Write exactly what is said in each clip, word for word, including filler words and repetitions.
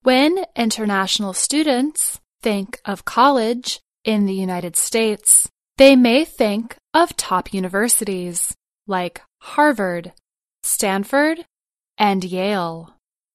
When international students think of college in the United States, they may think of top universities like Harvard, Stanford, and Yale.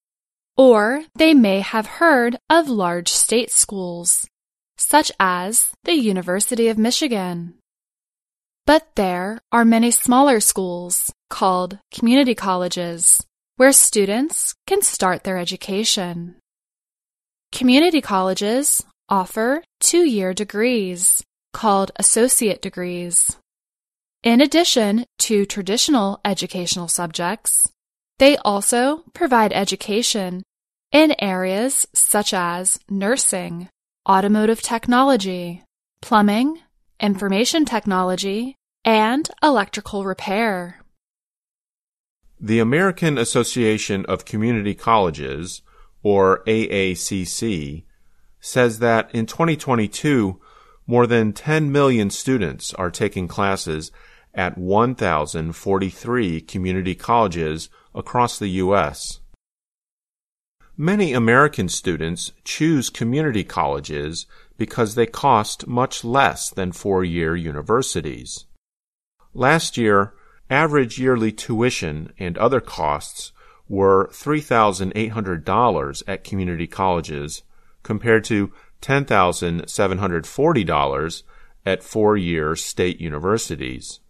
Or they may have heard of large state schools, such as the University of Michigan. But there are many smaller schools called community colleges, where students can start their education. Community colleges offer two-year degrees called associate degrees. In addition to traditional educational subjects, they also provide education in areas such as nursing, automotive technology, plumbing, information technology, and electrical repair. The American Association of Community Colleges, or A A C C, says that in twenty twenty-two, more than ten million students are taking classes at one thousand forty-three community colleges across the U S Many American students choose community colleges because they cost much less than four-year universities. Last year, average yearly tuition and other costs were three thousand eight hundred dollars at community colleges compared to ten thousand seven hundred forty dollars at four-year state universities.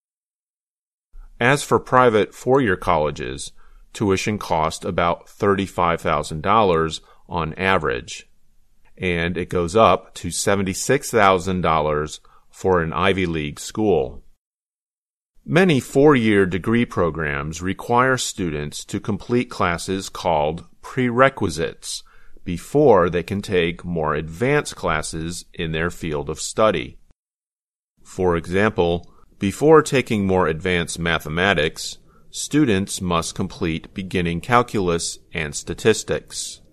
As for private four-year colleges, tuition cost about thirty-five thousand dollars on average, and it goes up to seventy-six thousand dollars for an Ivy League school. Many four-year degree programs require students to complete classes called prerequisites before they can take more advanced classes in their field of study. For example, before taking more advanced mathematics, students must complete beginning calculus and statistics.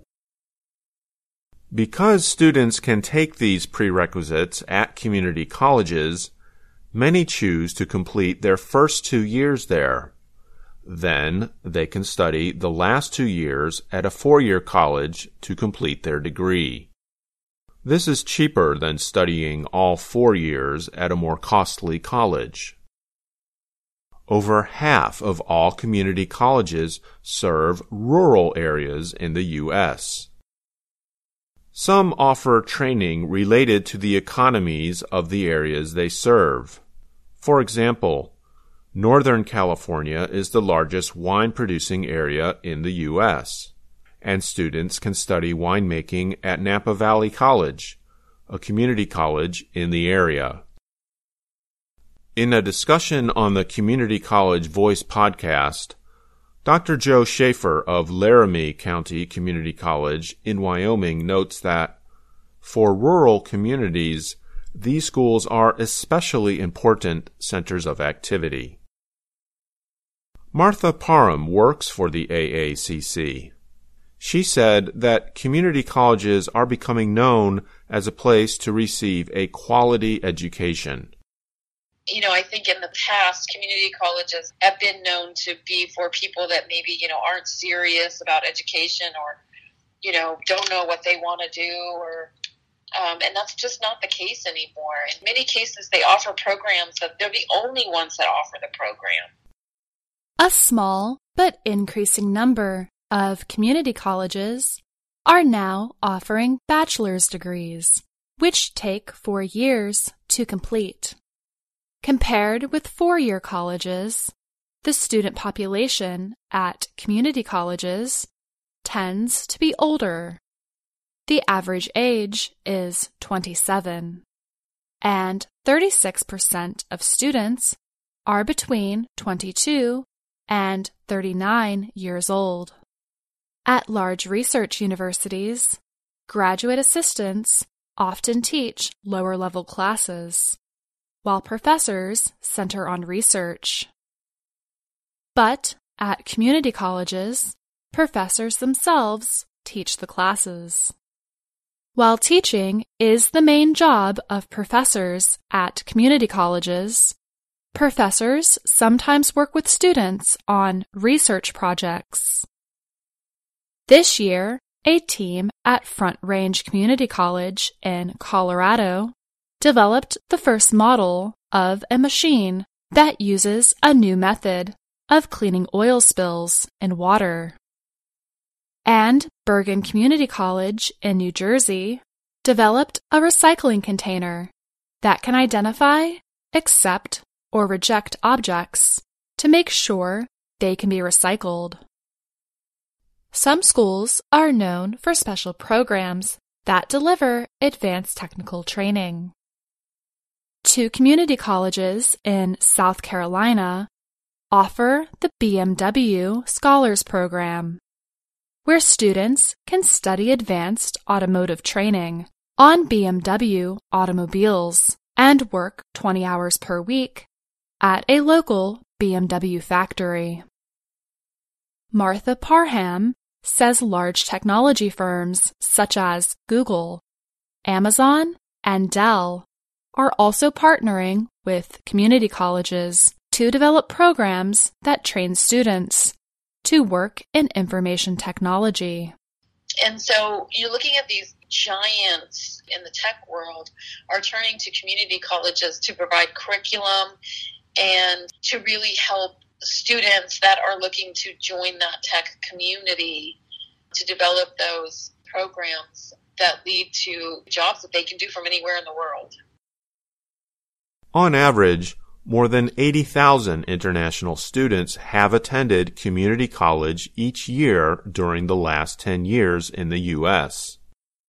Because students can take these prerequisites at community colleges, many choose to complete their first two years there. Then they can study the last two years at a four-year college to complete their degree. This is cheaper than studying all four years at a more costly college. Over half of all community colleges serve rural areas in the U S Some offer training related to the economies of the areas they serve. For example, Northern California is the largest wine-producing area in the U S, and students can study winemaking at Napa Valley College, a community college in the area. In a discussion on the Community College Voice podcast, Doctor Joe Schaefer of Laramie County Community College in Wyoming notes that, for rural communities, these schools are especially important centers of activity. Martha Parham works for the A A C C. She said that community colleges are becoming known as a place to receive a quality education. You know, I think in the past, community colleges have been known to be for people that maybe, you know, aren't serious about education or, you know, don't know what they want to do, or um, and that's just not the case anymore. In many cases, they offer programs that they're the only ones that offer the program. A small but increasing number of community colleges are now offering bachelor's degrees, which take four years to complete. Compared with four-year colleges, the student population at community colleges tends to be older. The average age is twenty-seven, and thirty-six percent of students are between twenty-two and thirty-nine years old. At large research universities, graduate assistants often teach lower-level classes, while professors center on research. But at community colleges, professors themselves teach the classes. While teaching is the main job of professors at community colleges, professors sometimes work with students on research projects. This year, a team at Front Range Community College in Colorado developed the first model of a machine that uses a new method of cleaning oil spills in water. And Bergen Community College in New Jersey developed a recycling container that can identify, accept, or reject objects to make sure they can be recycled. Some schools are known for special programs that deliver advanced technical training. Two community colleges in South Carolina offer the B M W Scholars Program, where students can study advanced automotive training on B M W automobiles and work twenty hours per week at a local B M W factory. Martha Parham says large technology firms such as Google, Amazon, and Dell are also partnering with community colleges to develop programs that train students to work in information technology. And so you're looking at these giants in the tech world are turning to community colleges to provide curriculum and to really help students that are looking to join that tech community to develop those programs that lead to jobs that they can do from anywhere in the world. On average, more than eighty thousand international students have attended community college each year during the last ten years in the U S.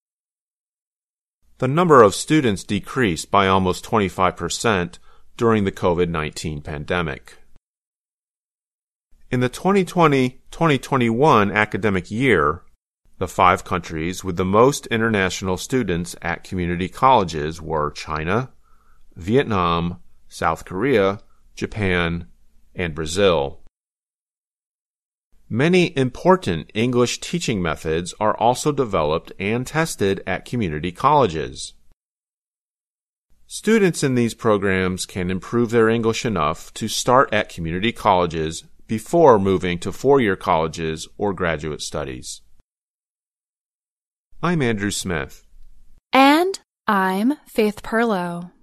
The number of students decreased by almost twenty-five percent during the COVID nineteen pandemic. In the twenty twenty twenty twenty-one academic year, the five countries with the most international students at community colleges were China, Vietnam, South Korea, Japan, and Brazil. Many important English teaching methods are also developed and tested at community colleges. Students in these programs can improve their English enough to start at community colleges before moving to four-year colleges or graduate studies. I'm Andrew Smith. And I'm Faith Perlow.